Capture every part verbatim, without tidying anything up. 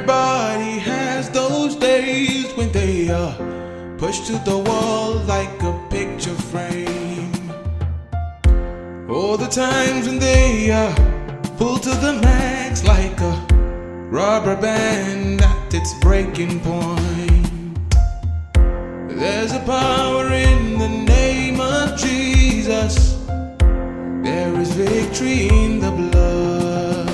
Everybody has those days when they are pushed to the wall like a picture frame. All the times when they are pulled to the max like a rubber band at its breaking point. There's a power in the name of Jesus. There is victory in the blood.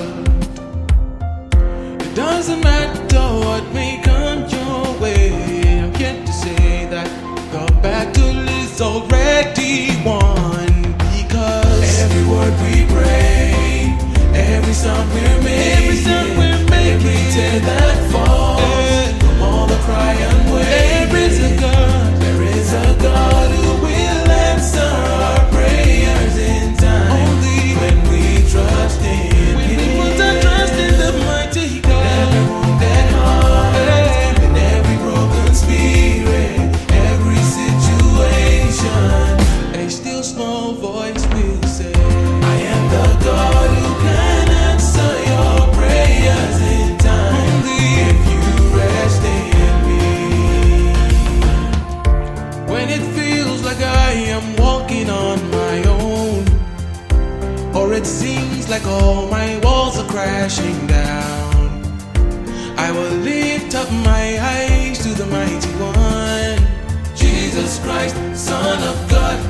It doesn't matter what may come your way. I'm here to say that the battle is already won, because every word we pray, every sound we're making, every sound we're making, every tear that falls, from all the cry and wail, there is a God, there is a God who will answer our prayers in time. Only when we trust in when Him. We put our trust in the mighty God. Every wounded heart, and every broken spirit, every situation, a still small voice will say, I am the God who can answer your prayers in time. Only if you rest in me. When it feels like I am walking on my own, or it seems like all my walls are crashing down, I will lift up my eyes to the mighty one, Jesus Christ, Son of God.